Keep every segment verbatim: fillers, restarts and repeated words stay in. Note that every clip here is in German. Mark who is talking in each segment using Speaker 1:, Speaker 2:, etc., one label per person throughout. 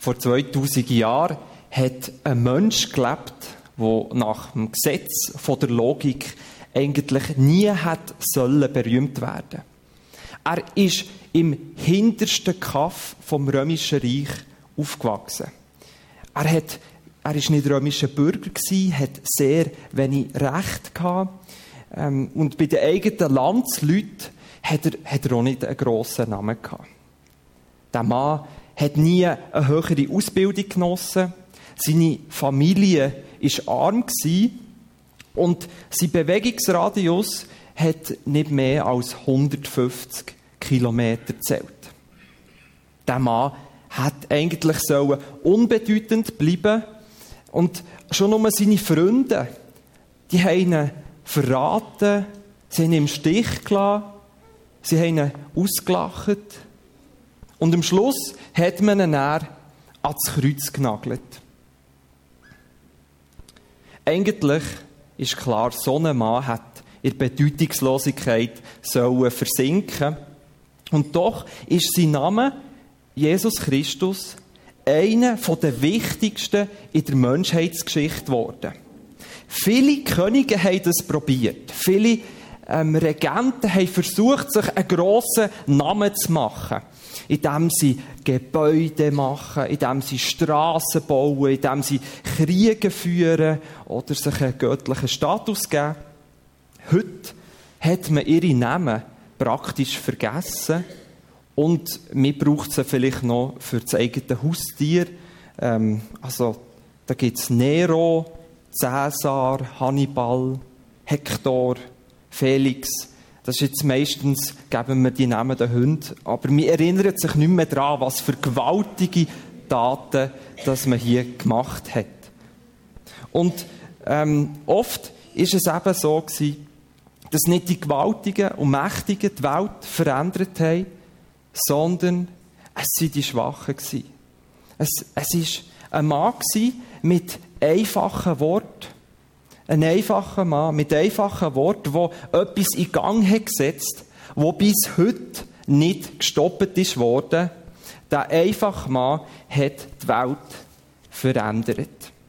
Speaker 1: Vor zweitausend Jahren hat ein Mensch gelebt, der nach dem Gesetz von der Logik eigentlich nie hat sollen berühmt werden. Er ist im hintersten Kaff vom Römischen Reich aufgewachsen. Er hat, er ist nicht römischer Bürger gewesen, hat sehr wenig Recht gehabt. Ähm, und bei den eigenen Landsleuten hat er, hat er auch nicht einen grossen Namen gehabt. Der Mann hat nie eine höhere Ausbildung genossen. Seine Familie war arm gewesen. Und sein Bewegungsradius hat nicht mehr als hundertfünfzig Kilometer gezählt. Der Mann hat eigentlich sollen unbedeutend bleiben. Und schon nur seine Freunde, die haben ihn verraten, sie haben ihn im Stich gelassen, sie haben ihn ausgelacht. Und am Schluss hat man ihn dann ans Kreuz genagelt. Eigentlich ist klar, so ein Mann hat in der Bedeutungslosigkeit sollen versinken. Und doch ist sein Name, Jesus Christus, einer der wichtigsten in der Menschheitsgeschichte geworden. Viele Könige haben das probiert. Viele ähm, Regenten haben versucht, sich einen grossen Namen zu machen. Indem sie Gebäude machen, indem sie Strassen bauen, indem sie Kriege führen oder sich einen göttlichen Status geben. Heute hat man ihre Namen praktisch vergessen und man braucht sie vielleicht noch für das eigene Haustier. Ähm, also, da gibt es Nero, Cäsar, Hannibal, Hektor, Felix. Das ist jetzt meistens, geben wir die Namen den Hunden. Aber man erinnert sich nicht mehr daran, was für gewaltige Taten das man hier gemacht hat. Und ähm, oft ist es eben so gewesen, dass nicht die Gewaltigen und Mächtigen die Welt verändert haben, sondern es waren die Schwachen gewesen. Es, es ist ein Mann gewesen mit einfachen Worten. Ein einfacher Mann mit einfachen Worten, der etwas in Gang hat gesetzt, wo bis heute nicht gestoppt ist worden. Der einfache Mann hat die Welt verändert.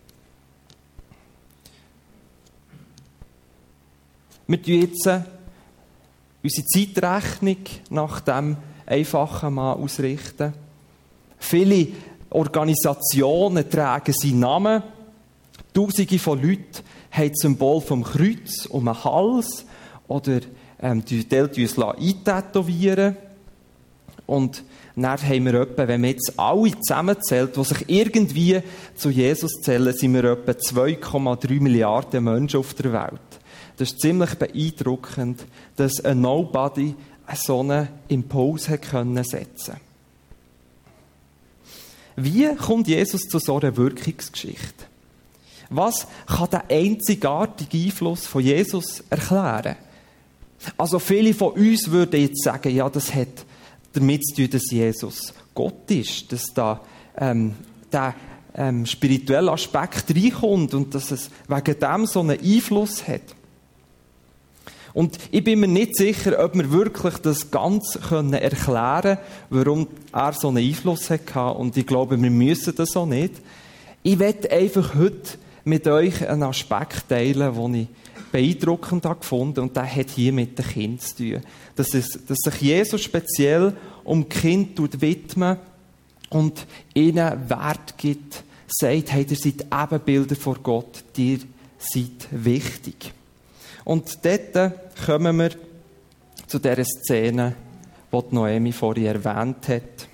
Speaker 1: Wir tun jetzt unsere Zeitrechnung nach dem einfachen Mann ausrichten. Viele Organisationen tragen seinen Namen. Tausende von Leuten haben das Symbol vom Kreuz um den Hals oder ähm, die uns eintätowieren. Und dann haben wir etwa, wenn wir jetzt alle zusammenzählen, die sich irgendwie zu Jesus zählen, sind wir etwa zwei Komma drei Milliarden Menschen auf der Welt. Das ist ziemlich beeindruckend, dass ein Nobody so einen Impuls hat können setzen. Wie kommt Jesus zu so einer Wirkungsgeschichte? Was kann der einzigartige Einfluss von Jesus erklären? Also viele von uns würden jetzt sagen, ja, das hat damit zu tun, dass Jesus Gott ist, dass da ähm, der ähm, spirituelle Aspekt reinkommt und dass es wegen dem so einen Einfluss hat. Und ich bin mir nicht sicher, ob wir wirklich das ganz können erklären können, warum er so einen Einfluss hatte. Und ich glaube, wir müssen das auch nicht. Ich werde einfach heute mit euch einen Aspekt teilen, den ich beeindruckend habe gefunden, und der hat hier mit den Kindern zu tun. Dass, es, dass sich Jesus speziell um die Kinder widmet und ihnen Wert gibt, sagt, hey, ihr seid Ebenbilder vor Gott, ihr seid wichtig. Und dort kommen wir zu dieser Szene, die Noemi vorhin erwähnt hat.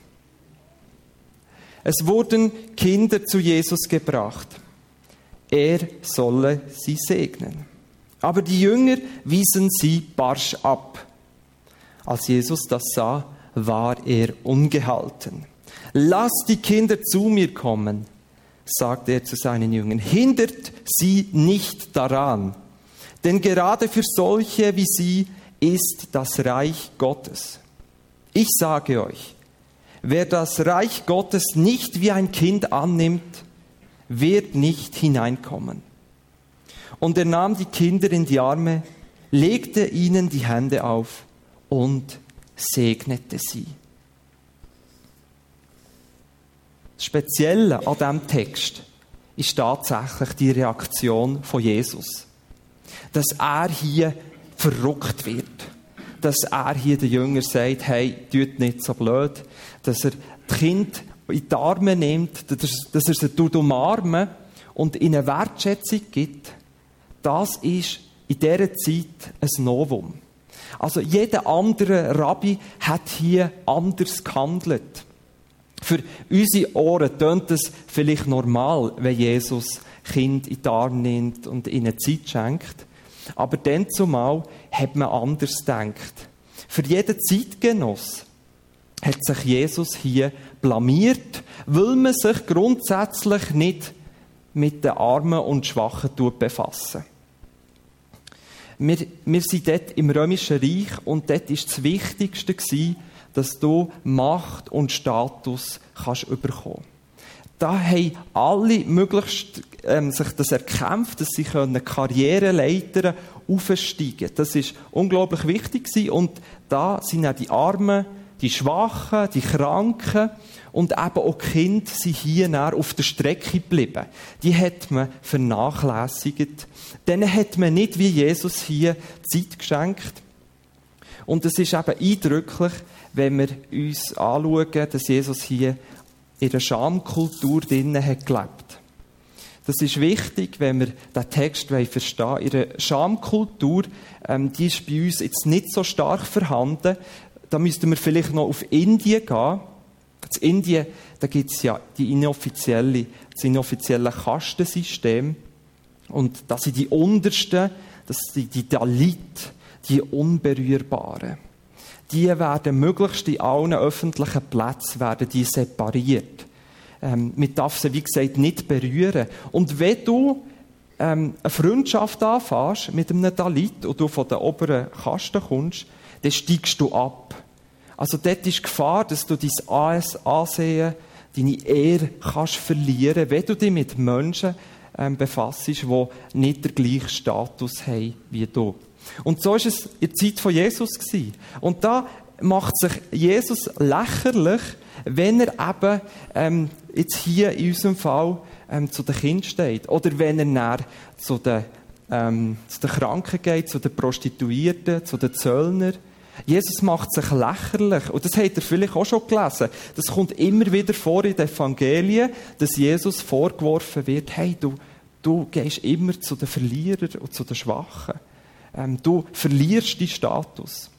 Speaker 1: Es wurden Kinder zu Jesus gebracht. Er solle sie segnen. Aber die Jünger wiesen sie barsch ab. Als Jesus das sah, war er ungehalten. Lasst die Kinder zu mir kommen, sagte er zu seinen Jüngern. Hindert sie nicht daran. Denn gerade für solche wie sie ist das Reich Gottes. Ich sage euch, wer das Reich Gottes nicht wie ein Kind annimmt, wird nicht hineinkommen. Und er nahm die Kinder in die Arme, legte ihnen die Hände auf und segnete sie. Das Spezielle an diesem Text ist tatsächlich die Reaktion von Jesus. Dass er hier verrückt wird. Dass er hier den Jüngern sagt, hey, tut nicht so blöd. Dass er die Kinder in die Arme nimmt, dass er sie umarmen und ihnen Wertschätzung gibt. Das ist in dieser Zeit ein Novum. Also jeder andere Rabbi hat hier anders gehandelt. Für unsere Ohren tönt es vielleicht normal, wenn Jesus Kind in die Arme nimmt und ihnen Zeit schenkt. Aber dann zumal hat man anders gedacht. Für jeden Zeitgenoss hat sich Jesus hier blamiert, weil man sich grundsätzlich nicht mit den Armen und Schwachen befassen. Wir, wir sind dort im Römischen Reich und dort war das Wichtigste, dass du Macht und Status kannst bekommen. Da haben alle möglichst ähm, sich das erkämpft, dass sie können Karriereleitern aufsteigen. Das ist unglaublich wichtig gewesen. Und da sind auch die Armen, die Schwachen, die Kranken und eben auch die Kinder sind hier auf der Strecke geblieben. Die hat man vernachlässigt. Denen hat man nicht wie Jesus hier Zeit geschenkt. Und es ist eben eindrücklich, wenn wir uns anschauen, dass Jesus hier in einer Schamkultur drinnen hat gelebt. Das ist wichtig, wenn wir den Text verstehen wollen. In einer Schamkultur, ähm, die ist bei uns jetzt nicht so stark vorhanden. Da müssten wir vielleicht noch auf Indien gehen. In Indien, da gibt es ja die inoffizielle, das inoffizielle Kastensystem. Und das sind die Untersten, das sind die Dalit, die Unberührbaren. Die werden möglichst in allen öffentlichen Plätzen werden die separiert. Ähm, man darf sie, wie gesagt, nicht berühren. Und wenn du ähm, eine Freundschaft anfängst mit einem Dalit und du von der oberen Kaste kommst, dann steigst du ab. Also dort ist die Gefahr, dass du dein Ansehen, deine Ehre kannst verlieren, wenn du dich mit Menschen ähm, befasst, die nicht den gleichen Status haben wie du. Und so war es in der Zeit von Jesus. Und da macht sich Jesus lächerlich, wenn er eben ähm, jetzt hier in unserem Fall ähm, zu den Kindern steht. Oder wenn er näher zu den, ähm, zu den Kranken geht, zu den Prostituierten, zu den Zöllnern. Jesus macht sich lächerlich. Und das habt ihr vielleicht auch schon gelesen. Das kommt immer wieder vor in den Evangelien, dass Jesus vorgeworfen wird, hey, du, du gehst immer zu den Verlierern und zu den Schwachen. Ähm, du verlierst deinen Status.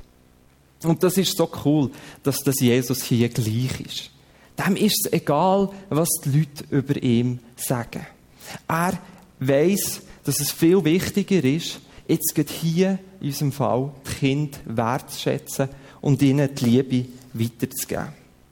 Speaker 1: Und das ist so cool, dass das Jesus hier gleich ist. Dem ist es egal, was die Leute über ihn sagen. Er weiss, dass es viel wichtiger ist, jetzt geht hier in unserem Fall die Kinder wertzuschätzen und ihnen die Liebe weiterzugeben.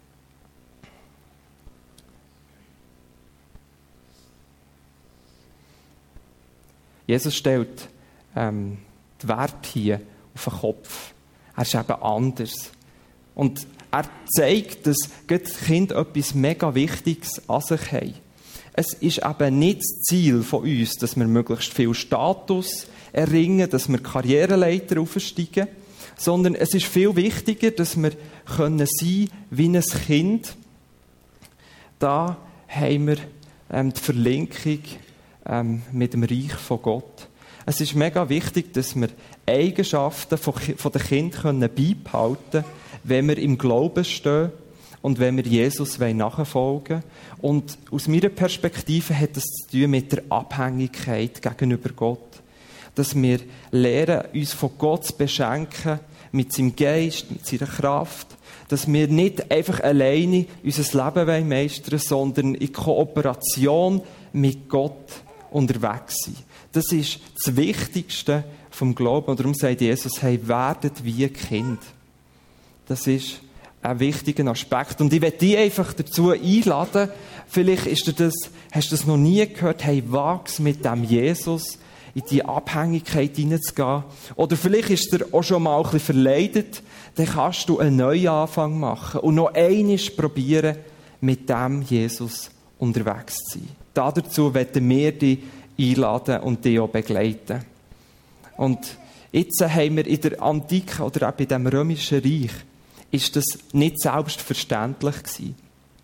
Speaker 1: Jesus stellt ähm, die Werte hier auf den Kopf. Er ist eben anders. Und er zeigt, dass die Kinder etwas mega Wichtiges an sich haben. Es ist eben nicht das Ziel von uns, dass wir möglichst viel Status erringen, dass wir Karriereleiter aufsteigen, sondern es ist viel wichtiger, dass wir können sein wie ein Kind. Da haben wir ähm, die Verlinkung ähm, mit dem Reich von Gott. Es ist mega wichtig, dass wir Eigenschaften von, von den Kindern beibehalten können, wenn wir im Glauben stehen und wenn wir Jesus nachfolgen wollen. Und aus meiner Perspektive hat das zu tun mit der Abhängigkeit gegenüber Gott. Dass wir lernen, uns von Gott zu beschenken, mit seinem Geist, mit seiner Kraft. Dass wir nicht einfach alleine unser Leben meistern wollen, sondern in Kooperation mit Gott unterwegs sind. Das ist das Wichtigste vom Glauben. Und darum sagt Jesus, hey, werdet wie Kind. Das ist ein wichtiger Aspekt. Und ich werde dich einfach dazu einladen, vielleicht ist dir das, hast du das noch nie gehört, hey, wachs mit dem Jesus in die Abhängigkeit hineinzugehen. Oder vielleicht ist dir auch schon mal ein bisschen verleidet, dann kannst du einen Neuanfang machen und noch einmal probieren, mit dem Jesus unterwegs zu sein. Dazu werden wir dich einladen und dich auch begleiten. Und jetzt haben wir in der Antike oder auch in dem Römischen Reich ist das nicht selbstverständlich gewesen.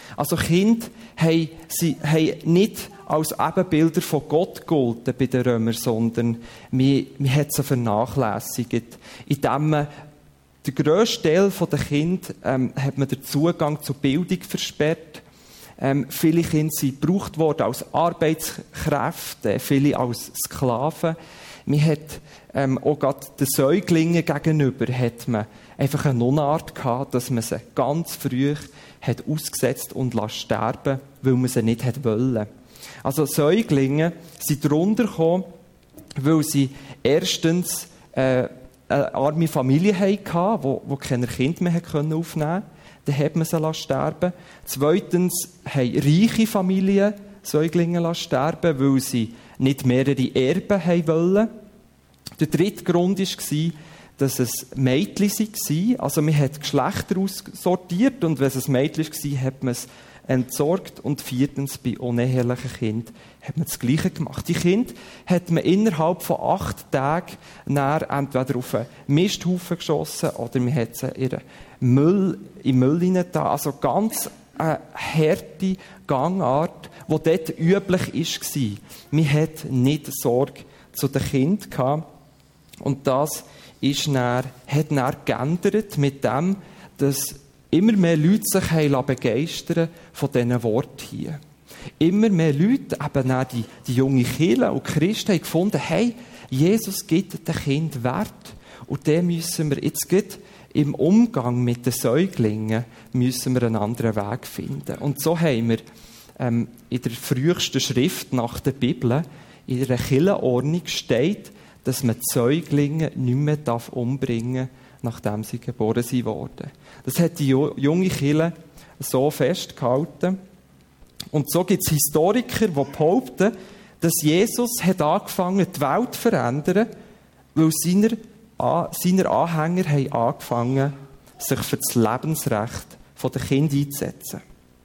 Speaker 1: Also Kinder haben, sie haben nicht als Ebenbilder von Gott gegolten bei den Römern, sondern man, man hat sie vernachlässigt. Indem man den grössten Teil der Kinder ähm, hat man den Zugang zur Bildung versperrt. Ähm, viele Kinder sind gebraucht worden als Arbeitskräfte, viele als Sklaven. Man hat ähm, auch gerade den Säuglingen gegenüber hat man einfach eine Unart gehabt, dass man sie ganz früh hat ausgesetzt und lassen sterben, weil man sie nicht hat wollen. Also Säuglinge sind darunter gekommen, weil sie erstens äh, eine arme Familie hatten, wo, wo keine Kinder mehr aufnehmen konnten. Dann hat man sie sterben. Zweitens haben reiche Familien Säuglinge sterben, weil sie nicht mehrere Erben haben wollen. Der dritte Grund war, dass es Mädchen waren. Also man hat Geschlechter aussortiert und wenn es ein Mädchen war, hat man es entsorgt. Und viertens, bei unehelichen Kindern hat man das Gleiche gemacht. Die Kinder hat man innerhalb von acht Tagen entweder auf einen Misthaufen geschossen oder man hat sie in den Müll, in Müll hineingetan. Also ganz eine harte Gangart, die dort üblich war. Man hat nicht Sorge zu den Kindern gehabt. Und das ist dann, hat dann geändert mit dem, dass immer mehr Leute sich begeistern von diesen Worten hier. Immer mehr Leute, eben auch die, die junge Kirche und Christen, haben gefunden, hey, Jesus gibt den Kindern Wert. Und den müssen wir jetzt gerade im Umgang mit den Säuglingen müssen wir einen anderen Weg finden. Und so haben wir ähm, in der frühesten Schrift nach der Bibel, in der Kirchenordnung steht, dass man die Säuglinge nicht mehr umbringen darf, nachdem sie geboren wurden. Das hat die junge Kirche so festgehalten. Und so gibt es Historiker, die behaupten, dass Jesus hat angefangen, die Welt zu verändern, weil seine, seine Anhänger haben angefangen, sich für das Lebensrecht der Kinder einzusetzen.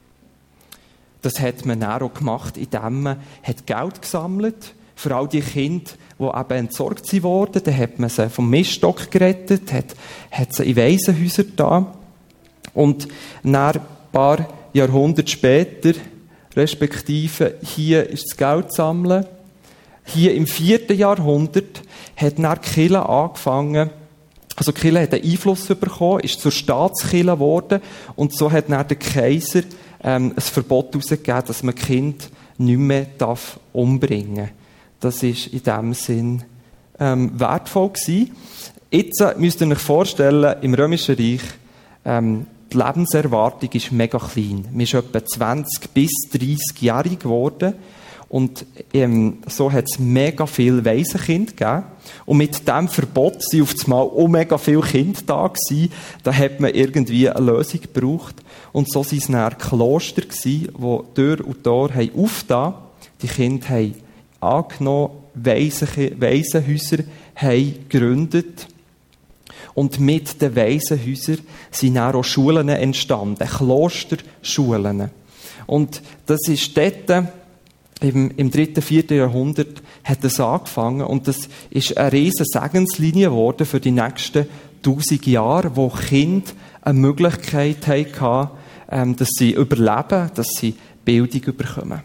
Speaker 1: Das hat man dann auch gemacht, indem man Geld gesammelt hat, für all die Kinder, die eben entsorgt wurden. Dann hat man sie vom Miststock gerettet, hat, hat sie in Waisenhäuser da. Und nach ein paar Jahrhunderte später, respektive hier ist das Geld sammeln. Hier im vierten Jahrhundert hat dann die Kirche angefangen, also die Kirche hat einen Einfluss bekommen, ist zur Staatskirche geworden und so hat dann der Kaiser ähm, ein Verbot herausgegeben, dass man Kind nicht mehr darf umbringen darf. Das war in diesem Sinn ähm, wertvoll gewesen. Jetzt äh, müsst ihr euch vorstellen, im Römischen Reich, ähm, die Lebenserwartung ist mega klein. Man ist etwa zwanzig bis dreißig Jahre geworden. Und ähm, so hat es mega viele Waisenkinder gegeben. Und mit diesem Verbot sind auf einmal auch mega viele Kinder da gewesen. Da hat man irgendwie eine Lösung gebraucht. Und so waren es dann Kloster gewesen, die Tür und Tor haben aufgetan. Die Kinder haben angenommen, Waisenhäuser haben gegründet. Und mit den Waisenhäusern sind dann auch Schulen entstanden, Klosterschulen. Und das ist dort, im, im dritten, vierten Jahrhundert, hat das angefangen. Und das ist eine riesige Segenslinie geworden für die nächsten tausend Jahre, wo Kinder eine Möglichkeit hatten, dass sie überleben, dass sie Bildung bekommen.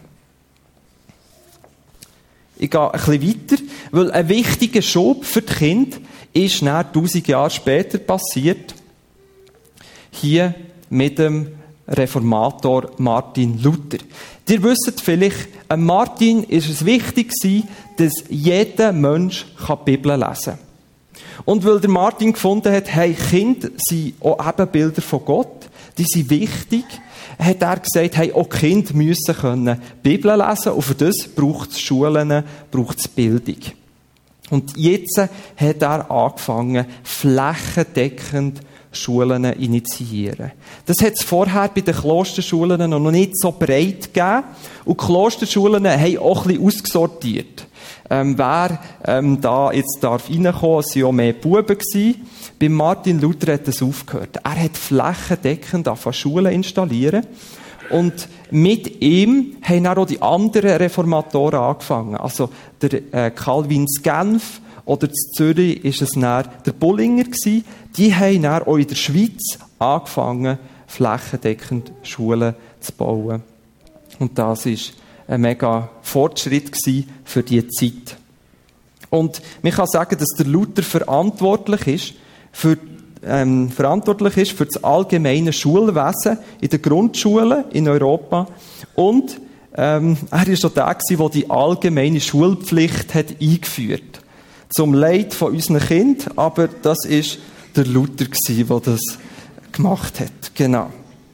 Speaker 1: Ich gehe ein bisschen weiter, weil ein wichtiger Schub für die Kinder ist nach tausend Jahre später passiert. Hier mit dem Reformator Martin Luther. Ihr wisst vielleicht, Martin ist es wichtig gewesen, dass jeder Mensch die Bibel lesen kann. Und weil der Martin gefunden hat, hey, Kinder sind auch Ebenbilder von Gott, die sind wichtig, hat er gesagt, hey, auch Kinder müssen können Bibel lesen und für das braucht es Schulen, braucht es Bildung. Und jetzt hat er angefangen, flächendeckend Schulen zu initiieren. Das hat es vorher bei den Klosterschulen noch nicht so breit gegeben. Und die Klosterschulen haben auch ein bisschen ausgesortiert. Ähm, wer ähm, da jetzt darf reinkommen, es waren auch mehr Buben gewesen. Bei Martin Luther hat das aufgehört. Er hat flächendeckend angefangen, Schulen installieren. Und mit ihm haben dann auch die anderen Reformatoren angefangen. Also der äh, Calvin zu Genf oder zu Zürich ist es dann der Bullinger gewesen. Die haben dann auch in der Schweiz angefangen, flächendeckend Schulen zu bauen. Und das war ein mega Fortschritt für diese Zeit. Und man kann sagen, dass der Luther verantwortlich ist für, ähm, verantwortlich ist für das allgemeine Schulwesen in den Grundschulen in Europa. Und ähm, er war auch der, der die allgemeine Schulpflicht hat eingeführt hat. Zum Leid von unseren Kindern, aber das war der Luther, der das gemacht hat. Genau.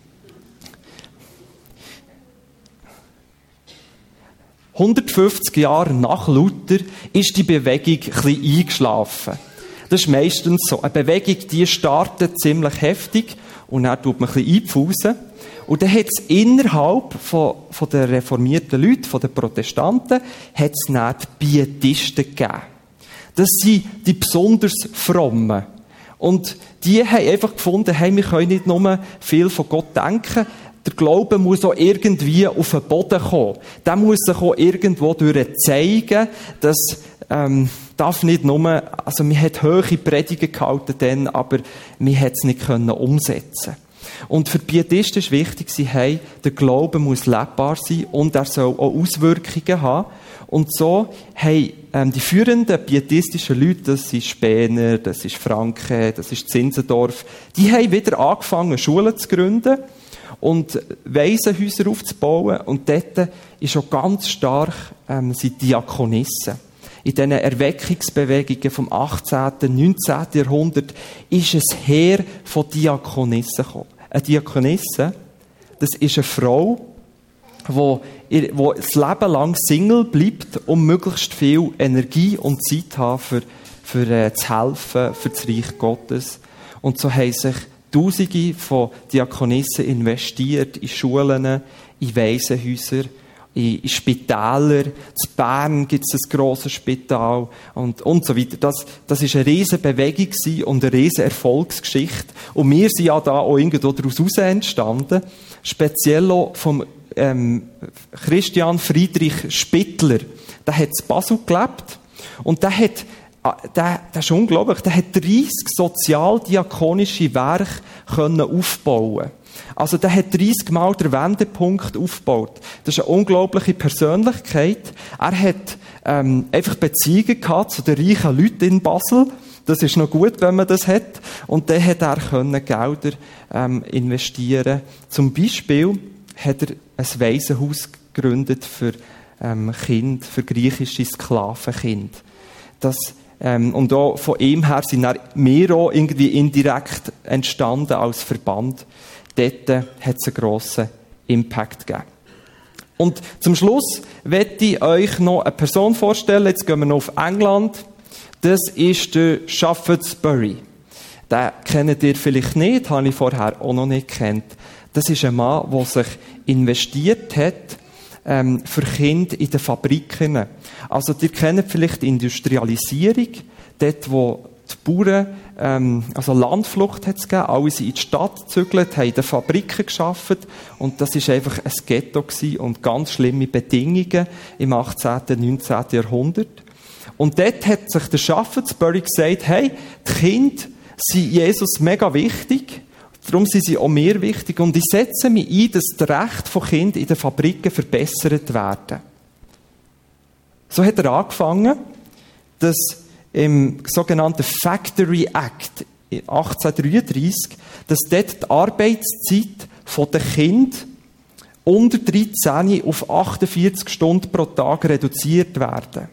Speaker 1: hundertfünfzig Jahre nach Luther ist die Bewegung ein bisschen eingeschlafen. Das ist meistens so. Eine Bewegung, die startet ziemlich heftig und dann tut man ein bisschen einpfusen. Und dann hat es innerhalb von, von der reformierten Leute, von den Protestanten, hat es dann die Pietisten gegeben. Das sind die besonders Frommen. Und die haben einfach gefunden, hey, wir können nicht nur viel von Gott denken, der Glaube muss auch irgendwie auf den Boden kommen. Der muss sich auch irgendwo durch zeigen, dass, ähm, darf nicht nur, also man hat hohe Predigen gehalten dann, aber man hat es nicht können umsetzen. Und für die Pietisten ist wichtig, sie haben, der Glaube muss lebbar sein und er soll auch Auswirkungen haben. Und so haben ähm, die führenden pietistischen Leute, das ist Spener, das ist Franke, das ist Zinzendorf, die haben wieder angefangen, Schulen zu gründen und Waisenhäuser aufzubauen. Und dort ist auch ganz stark ähm, sind Diakonissen. In diesen Erweckungsbewegungen vom achtzehnten, neunzehnten Jahrhundert ist ein Heer von Diakonissen gekommen. Eine Diakonisse, das ist eine Frau, die, die das Leben lang Single bleibt, um möglichst viel Energie und Zeit zu haben, für, für äh, zu helfen, für das Reich Gottes. Und so haben sich Tausende von Diakonissen investiert in Schulen, in Waisenhäuser, in, in Spitäler. In Bern gibt es ein grosses Spital und, und so weiter. Das, das ist eine riesige Bewegung und eine riesige Erfolgsgeschichte. Und wir sind ja da auch irgendwo daraus entstanden. Speziell auch vom ähm, Christian Friedrich Spittler. Der hat in Basel gelebt und der hat Der, das ist unglaublich. Der hat dreissig sozialdiakonische Werke können aufbauen. Also, der hat dreissig Mal den Wendepunkt aufgebaut. Das ist eine unglaubliche Persönlichkeit. Er hat, ähm, einfach Beziehungen gehabt zu den reichen Leuten in Basel. Das ist noch gut, wenn man das hat. Und dann hat er können Gelder, ähm, investieren. Zum Beispiel hat er ein Waisenhaus gegründet für, ähm, Kinder, für griechische Sklavenkinder. Das, Ähm, und auch von ihm her sind wir auch irgendwie indirekt entstanden als Verband. Dort hat es einen grossen Impact gegeben. Und zum Schluss möchte ich euch noch eine Person vorstellen. Jetzt gehen wir noch auf England. Das ist der Shaftesbury. Den kennt ihr vielleicht nicht, habe ich vorher auch noch nicht gekannt. Das ist ein Mann, der sich investiert hat, Ähm, für Kinder in den Fabriken. Also, ihr kennt vielleicht die Industrialisierung, dort, wo die Bauern, ähm, also Landflucht hat es gegeben, alle sind in die Stadt gezügelt, haben in den Fabriken gearbeitet und das war einfach ein Ghetto gewesen und ganz schlimme Bedingungen im achtzehnten, neunzehnten Jahrhundert. Und dort hat sich der Shaftesbury gesagt, hey, die Kinder sind Jesus mega wichtig, darum sind sie auch mir wichtig und ich setze mich ein, dass das Recht von Kindern in den Fabriken verbessert werden. So hat er angefangen, dass im sogenannten Factory Act achtzehnhundertdreiunddreissig, dass dort die Arbeitszeit der Kinder unter dreizehn auf achtundvierzig Stunden pro Tag reduziert werden.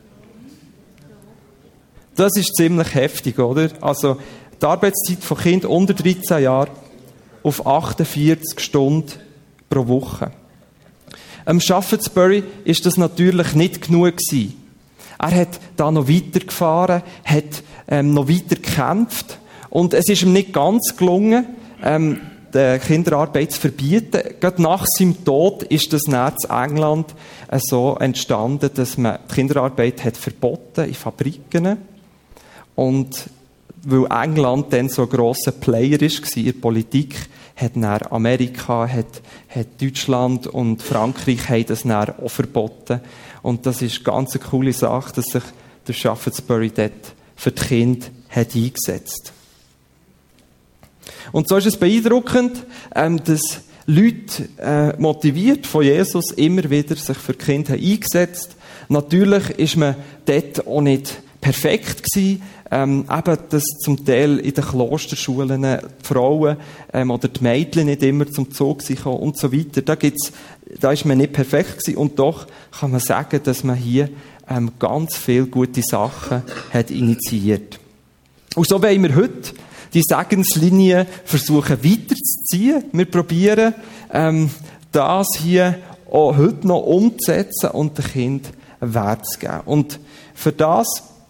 Speaker 1: Das ist ziemlich heftig, oder? Also, die Arbeitszeit von Kindern unter dreizehn Jahren auf achtundvierzig Stunden pro Woche. Am Shaftesbury ist das natürlich nicht genug gewesen. Er hat da noch weitergefahren, hat ähm, noch weiter gekämpft und es ist ihm nicht ganz gelungen, ähm, die Kinderarbeit zu verbieten. Gerade nach seinem Tod ist das dann in England äh, so entstanden, dass man die Kinderarbeit hat verboten in Fabriken. Und weil England dann so ein grosser Player war in der Politik, hat dann Amerika, hat, hat Deutschland und Frankreich haben das dann auch verboten. Und das ist eine ganz coole Sache, dass sich der Shaftesbury dort für die Kinder hat eingesetzt. Und so ist es beeindruckend, ähm, dass Leute äh, motiviert von Jesus immer wieder sich für die Kinder eingesetzt. Natürlich ist man dort auch nicht perfekt gewesen. Ähm, eben, dass zum Teil in den Klosterschulen die Frauen ähm, oder die Mädchen nicht immer zum Zug sind und so weiter. Da gibt's, da ist man nicht perfekt gewesen. Und doch kann man sagen, dass man hier ähm, ganz viele gute Sachen hat initiiert. Und so wollen wir heute die Segenslinie versuchen weiterzuziehen. Wir probieren, ähm, das hier auch heute noch umzusetzen und dem Kind einen Wert zu geben. Und für das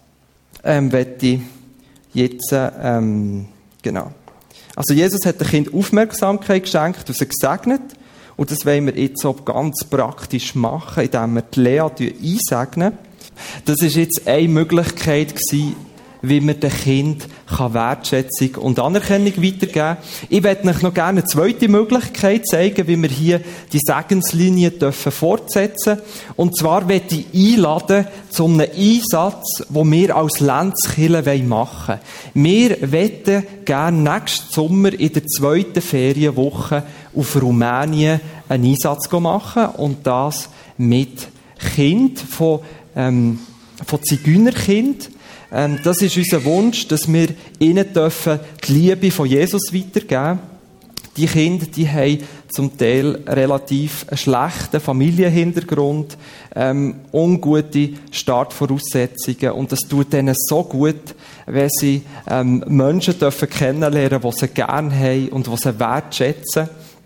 Speaker 1: ähm, möchte ich jetzt, ähm, genau. Also Jesus hat dem Kind Aufmerksamkeit geschenkt und sie gesegnet. Und das wollen wir jetzt auch ganz praktisch machen, indem wir die Lea einsegnen. Das war jetzt eine Möglichkeit gewesen, wie man dem Kind Wertschätzung und Anerkennung weitergeben kann. Ich möchte euch noch gerne eine zweite Möglichkeit zeigen, wie wir hier die Segenslinie dürfen fortsetzen. Und zwar möchte ich einladen zu einem Einsatz, den wir als Lenzkirche machen wollen. Wir möchten gerne nächsten Sommer in der zweiten Ferienwoche auf Rumänien einen Einsatz machen und das mit Kind von, ähm, von Zigeunerkind. Ähm, das ist unser Wunsch, dass wir ihnen dürfen die Liebe von Jesus weitergeben. Die Kinder, die haben zum Teil relativ einen schlechten Familienhintergrund, ähm, ungute Startvoraussetzungen. Und das tut ihnen so gut, wenn sie ähm, Menschen dürfen kennenlernen, die sie gerne haben und die sie wertschätzen.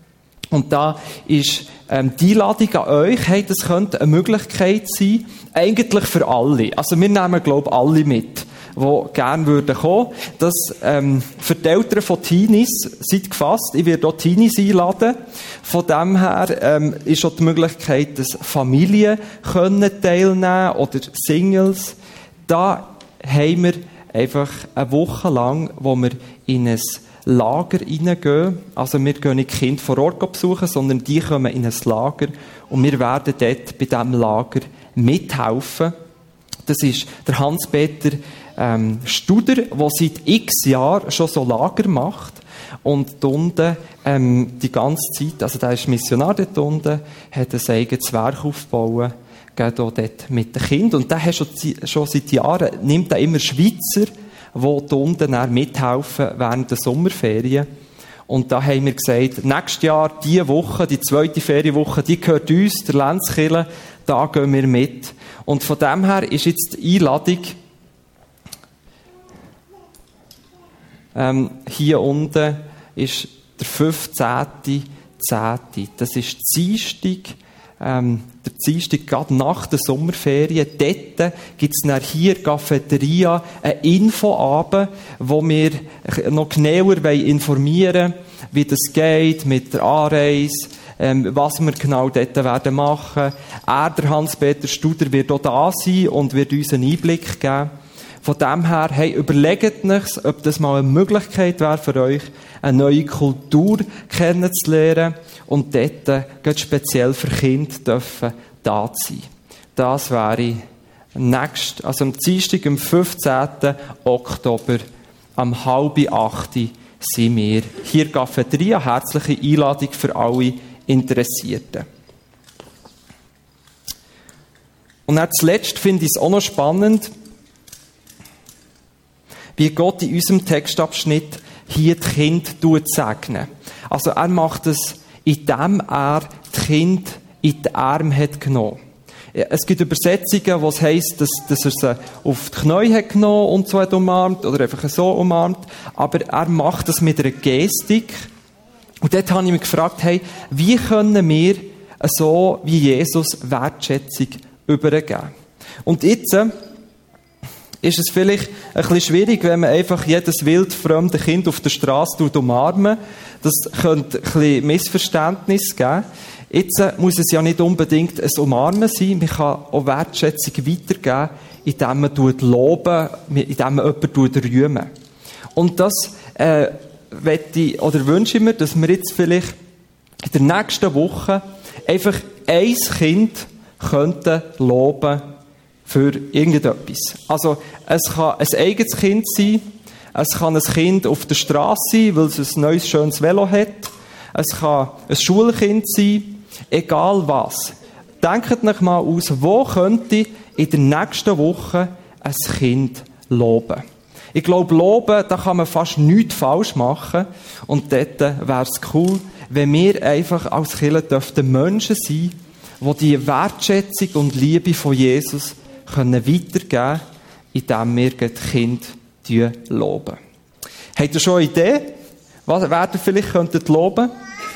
Speaker 1: Und da ist ähm, die Einladung an euch, hey, das könnte eine Möglichkeit sein, eigentlich für alle. Also wir nehmen, glaube ich, alle mit, die gerne würden kommen. Das, ähm, für die Eltern von Teenies, seid gefasst, ich werde auch Teenies einladen. Von dem her ähm, ist auch die Möglichkeit, dass Familien können teilnehmen oder Singles. Da haben wir einfach eine Woche lang, wo wir in ein Lager hineingehen. Also wir gehen nicht Kinder vor Ort besuchen, sondern die kommen in ein Lager und wir werden dort bei diesem Lager mithelfen. Das ist der Hans-Peter ähm, Studer, der seit x Jahren schon so Lager macht und unten ähm, die ganze Zeit, also der ist Missionar dort unten, hat ein eigenes Werk aufgebaut, geht auch dort mit den Kindern und der hat schon, schon seit Jahren, nimmt er immer Schweizer, die dort unten mithelfen während der Sommerferien. Und da haben wir gesagt, nächstes Jahr, diese Woche, die zweite Ferienwoche, die gehört uns, der Lenzkirche, da gehen wir mit. Und von dem her ist jetzt die Einladung, ähm, hier unten ist der fünfzehnte zehnte Das ist Dienstag, ähm, der Dienstag gerade nach der Sommerferien. Dort gibt es dann hier in der Cafeteria einen Infoabend, wo wir noch genauer informieren wollen, wie das geht mit der Anreise, ähm, was wir genau dort werden machen. Er, der Hans-Peter Studer, wird auch da sein und wird uns einen Einblick geben. Von dem her, hey, überlegt euch, ob das mal eine Möglichkeit wäre für euch, eine neue Kultur kennenzulernen und dort ganz speziell für Kinder dürfen da sein. Das wäre nächst, also am Dienstag, am fünfzehnten Oktober, am halb acht sind wir hier in der Cafeteria. Herzliche Einladung für alle Interessierten. Und dann zuletzt finde ich es auch noch spannend, wie Gott in unserem Textabschnitt hier die Kinder segnet. Also er macht es, indem er die Kinder in die Arme hat genommen. Es gibt Übersetzungen, wo es heisst, dass, dass er sie auf die Knie hat genommen und so hat umarmt oder einfach so umarmt. Aber er macht das mit einer Gestik. Und dort habe ich mich gefragt, hey, wie können wir so wie Jesus Wertschätzung übergeben? Und jetzt ist es vielleicht ein bisschen schwierig, wenn man einfach jedes wildfremde Kind auf der Straße umarmen. Das könnte ein bisschen Missverständnis geben. Jetzt muss es ja nicht unbedingt ein Umarmen sein. Man kann auch Wertschätzung weitergeben, indem man loben, indem man jemanden rühmen. Und das äh, möchte ich, oder wünsche ich mir, dass wir jetzt vielleicht in der nächsten Woche einfach ein Kind könnten loben für irgendetwas. Also, es kann ein eigenes Kind sein, es kann ein Kind auf der Straße sein, weil es ein neues, schönes Velo hat, es kann ein Schulkind sein, egal was. Denkt euch mal aus, wo könnte in der nächsten Woche ein Kind loben. Ich glaube, loben, da kann man fast nichts falsch machen. Und dort wäre es cool, wenn wir einfach als Kirche dürften Menschen sein, die die Wertschätzung und Liebe von Jesus können weitergeben können, indem wir die Kinder loben. Habt ihr schon eine Idee, was wer ihr vielleicht könntet loben?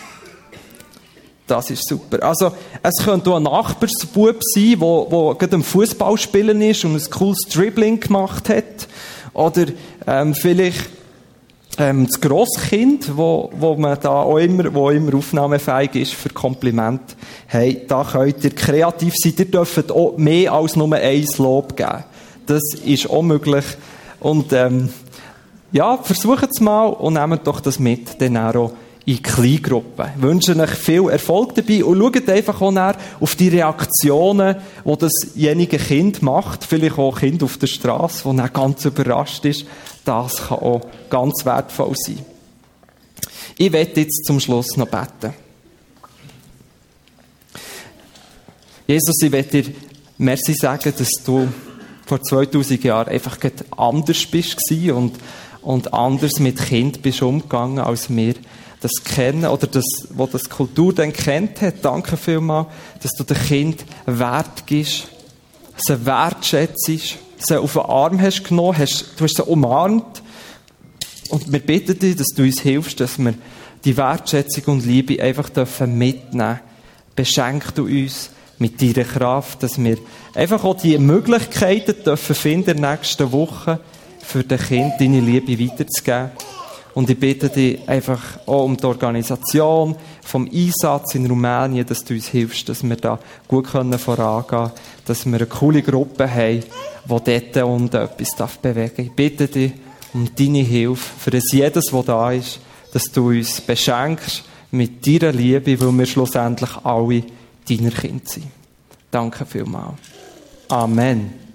Speaker 1: Das ist super. Also, es könnte auch ein Nachbarsbub sein, der, der gerade am Fußball spielen ist und ein cooles Dribbling gemacht hat. Oder ähm, vielleicht ähm, das Grosskind, wo, wo man da auch immer, wo immer aufnahmefähig ist für Komplimente. Hey, da könnt ihr kreativ sein. Ihr dürft auch mehr als nur ein Lob geben. Das ist auch möglich. Und ähm, ja, versucht es mal und nehmt doch das mit, dann auch in Kleingruppen. Ich wünsche euch viel Erfolg dabei und schaut einfach auch auf die Reaktionen, die dasjenige Kind macht. Vielleicht auch ein Kind auf der Straße, das dann ganz überrascht ist. Das kann auch ganz wertvoll sein. Ich werde jetzt zum Schluss noch beten. Jesus, ich werde dir merci sagen, dass du vor zweitausend Jahren einfach anders bist und, und anders mit Kind bist umgegangen, als wir das kennen, oder das, wo das Kultur dann kennt hat. Danke vielmals, dass du dem Kind Wert gibst, sie wertschätzt, sie auf den Arm hast genommen, hast, du hast sie umarmt. Und wir bitten dich, dass du uns hilfst, dass wir die Wertschätzung und Liebe einfach mitnehmen dürfen. Beschenk du uns mit deiner Kraft, dass wir einfach auch die Möglichkeiten dürfen finden, in der nächsten Woche für das Kind deine Liebe weiterzugeben. Und ich bitte dich einfach auch um die Organisation vom Einsatz in Rumänien, dass du uns hilfst, dass wir da gut vorangehen können, dass wir eine coole Gruppe haben, die dort und etwas bewegen darf. Ich bitte dich um deine Hilfe für das jedes, das da ist, dass du uns beschenkst mit deiner Liebe, weil wir schlussendlich alle deiner Kinder sind. Danke vielmals. Amen.